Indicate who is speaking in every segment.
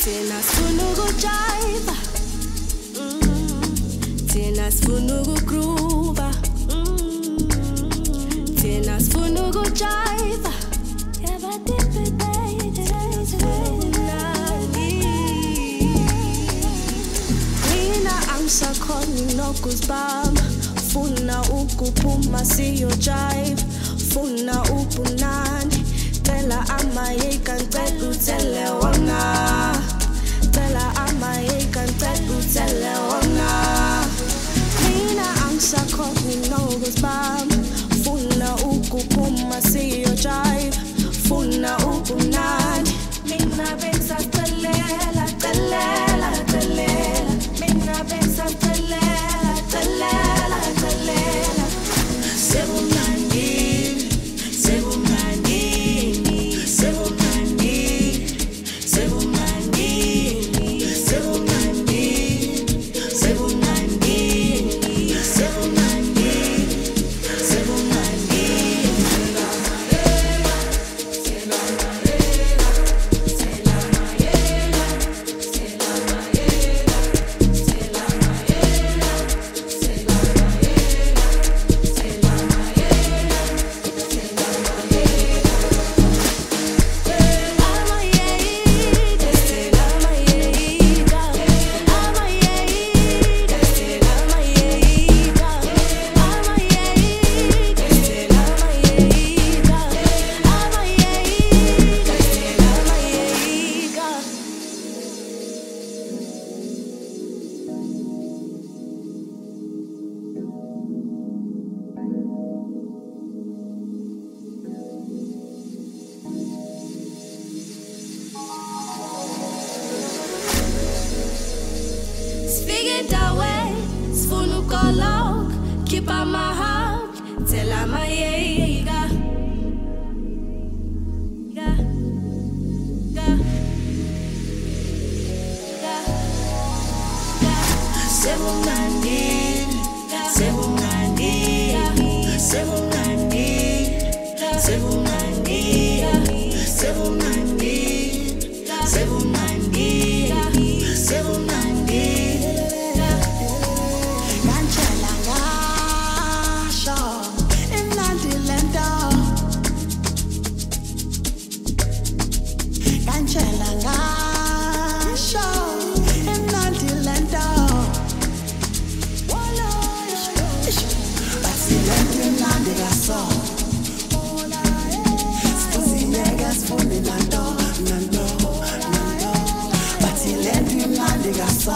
Speaker 1: Thina sifuna ukujiva, thina sifuna ukugroova, thina sifuna ukujiva. Yeah, but deep in mina angisakhoni nokuzibamba, funa ukuphuma siyojive, funa ubunandi, cela amayeka ngicela uthele wona, cela amayeka ngicela uthele wona. Mina angisakhoni nokuzibamba, funa ukuphuma siyojive, funa ubunandi, mina bengisacelela celela celela, mina bengisacelela celela celela. Sebumnandini, sebumnandini, sebumnandini, sebumnandini, sebumnandini, sebumnandini, sebumnandini, sebumnandini. Speak it that way, sifuna ukolok, keep on my heart, tell I'm a yeah, sebumnandini, sebumnandini, sebumnandini, sebumnandini, sebumnandini, sebumnandini, sebumnandini.
Speaker 2: Ngantshela ngasho imnandi lento, ngantshela ngasho imnandi lento. Bathi lento imnandi kaso, sifuzileka sifune nanto nanto nanto. Bathi lento imnandi kaso,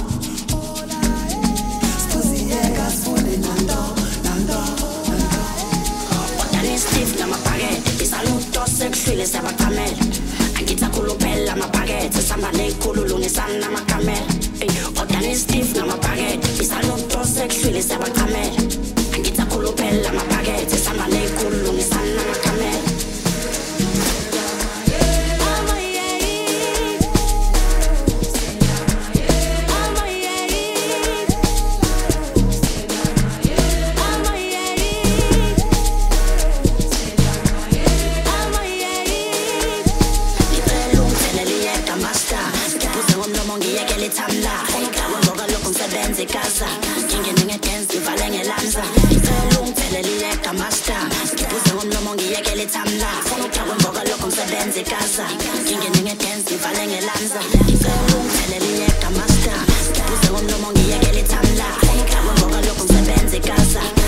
Speaker 2: sifuzileka sifune nanto nanto nanto.
Speaker 3: Botany stiff na mapaget, isaluto sexual sabacamel. Angita kulupela mapaget, samba nekululungisana makamel. Botany stiff na mapaget, isaluto sexual sabacamel. Angita kulupela mapaget, samba nekululungisana makamel. Gaza, ngingene ngedance ivale ngelanza. Ngicela ungitheleliyeka master, ngibuze ngomlomo ngiyekele thamla. Funa ukudakwa ngoba lokho ngisebenza Gaza, ngingene ngedance ivale ngelanza. Ngicela ungitheleliyeka master, ngibuze ngomlomo ngiyekele thamla. Funa ukudakwa ngoba lokho ngisebenza Gaza.